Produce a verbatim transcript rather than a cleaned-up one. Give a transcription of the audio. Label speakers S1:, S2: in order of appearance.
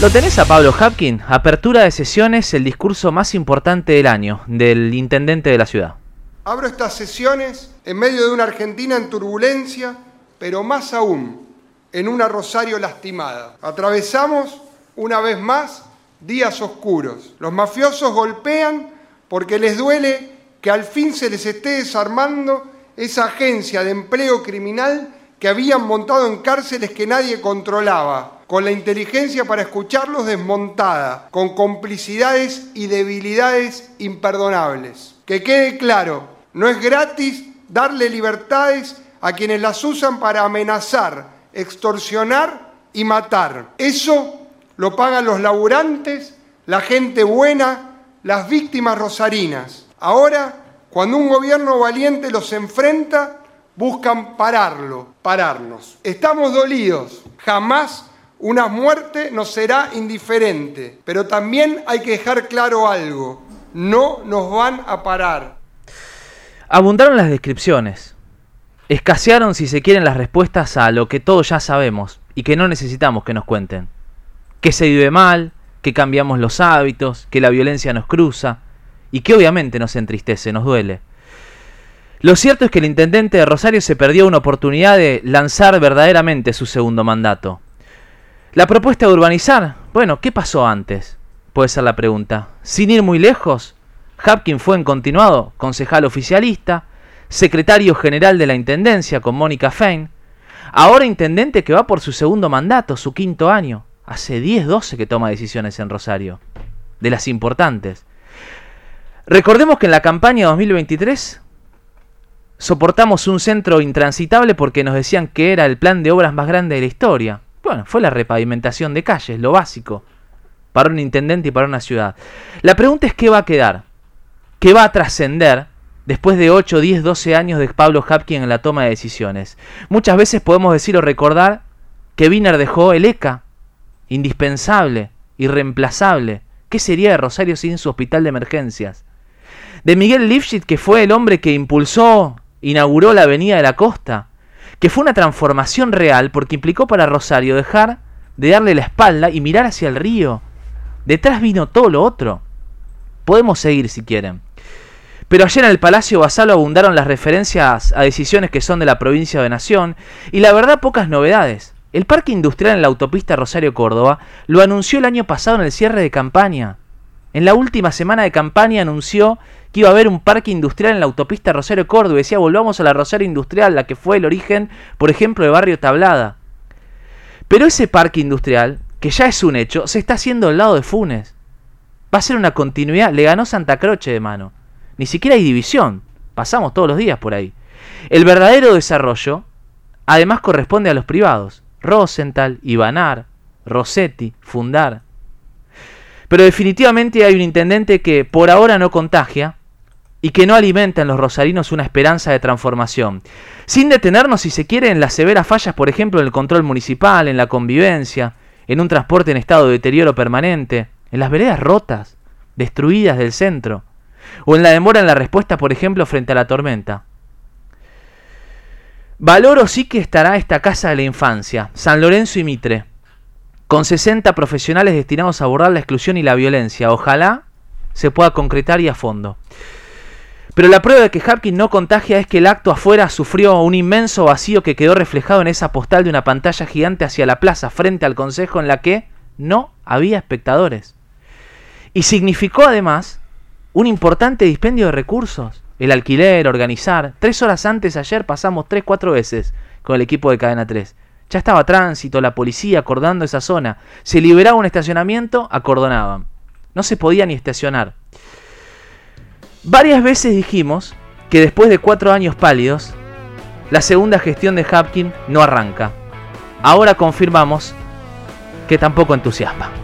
S1: ¿Lo tenés a Pablo Habkin? Apertura de sesiones, el discurso más importante del año, del intendente de la ciudad.
S2: Abro estas sesiones en medio de una Argentina en turbulencia, pero más aún en una Rosario lastimada. Atravesamos, una vez más, días oscuros. Los mafiosos golpean porque les duele que al fin se les esté desarmando esa agencia de empleo criminal que habían montado en cárceles que nadie controlaba, con la inteligencia para escucharlos desmontada, con complicidades y debilidades imperdonables. Que quede claro, no es gratis darle libertades a quienes las usan para amenazar, extorsionar y matar. Eso lo pagan los laburantes, la gente buena, las víctimas rosarinas. Ahora, cuando un gobierno valiente los enfrenta, buscan pararlo, pararnos. Estamos dolidos, jamás una muerte nos será indiferente, pero también hay que dejar claro algo, no nos van a parar.
S1: Abundaron las descripciones, escasearon si se quieren las respuestas a lo que todos ya sabemos y que no necesitamos que nos cuenten. Que se vive mal, que cambiamos los hábitos, que la violencia nos cruza y que obviamente nos entristece, nos duele. Lo cierto es que el intendente de Rosario se perdió una oportunidad de lanzar verdaderamente su segundo mandato. La propuesta de urbanizar, bueno, ¿qué pasó antes? Puede ser la pregunta. Sin ir muy lejos, Habkin fue en continuado concejal oficialista, secretario general de la intendencia con Mónica Fein, ahora intendente que va por su segundo mandato, su quinto año. Hace diez, doce que toma decisiones en Rosario, de las importantes. Recordemos que en la campaña dos mil veintitrés soportamos un centro intransitable porque nos decían que era el plan de obras más grande de la historia. Bueno, fue la repavimentación de calles, lo básico, para un intendente y para una ciudad. La pregunta es qué va a quedar, qué va a trascender después de ocho, diez, doce años de Pablo Habkin en la toma de decisiones. Muchas veces podemos decir o recordar que Wiener dejó el E C A, indispensable, irreemplazable. ¿Qué sería de Rosario sin su hospital de emergencias? De Miguel Lifshitz, que fue el hombre que impulsó, inauguró la Avenida de la Costa, que fue una transformación real porque implicó para Rosario dejar de darle la espalda y mirar hacia el río. Detrás vino todo lo otro. Podemos seguir si quieren. Pero ayer en el Palacio Basalo abundaron las referencias a decisiones que son de la provincia o de Nación y la verdad pocas novedades. El parque industrial en la autopista Rosario-Córdoba lo anunció el año pasado en el cierre de campaña. En la última semana de campaña anunció que iba a haber un parque industrial en la autopista Rosario-Córdoba. Decía, volvamos a la Rosario Industrial, la que fue el origen, por ejemplo, de Barrio Tablada. Pero ese parque industrial, que ya es un hecho, se está haciendo al lado de Funes. Va a ser una continuidad. Le ganó Santa Croce de mano. Ni siquiera hay división. Pasamos todos los días por ahí. El verdadero desarrollo, además, corresponde a los privados. Rosenthal, Ibanar, Rossetti, Fundar. Pero definitivamente hay un intendente que por ahora no contagia y que no alimenta en los rosarinos una esperanza de transformación. Sin detenernos, si se quiere, en las severas fallas, por ejemplo, en el control municipal, en la convivencia, en un transporte en estado de deterioro permanente, en las veredas rotas, destruidas del centro, o en la demora en la respuesta, por ejemplo, frente a la tormenta. Valoro sí que estará esta Casa de la Infancia, San Lorenzo y Mitre, con sesenta profesionales destinados a abordar la exclusión y la violencia. Ojalá se pueda concretar y a fondo. Pero la prueba de que Habkin no contagia es que el acto afuera sufrió un inmenso vacío que quedó reflejado en esa postal de una pantalla gigante hacia la plaza, frente al Consejo, en la que no había espectadores. Y significó además un importante dispendio de recursos. El alquiler, organizar. Tres horas antes, ayer, pasamos tres, cuatro veces con el equipo de Cadena tres. Ya estaba tránsito, la policía acordando esa zona. Se liberaba un estacionamiento, acordonaban. No se podía ni estacionar. Varias veces dijimos que después de cuatro años pálidos, la segunda gestión de Habkin no arranca. Ahora confirmamos que tampoco entusiasma.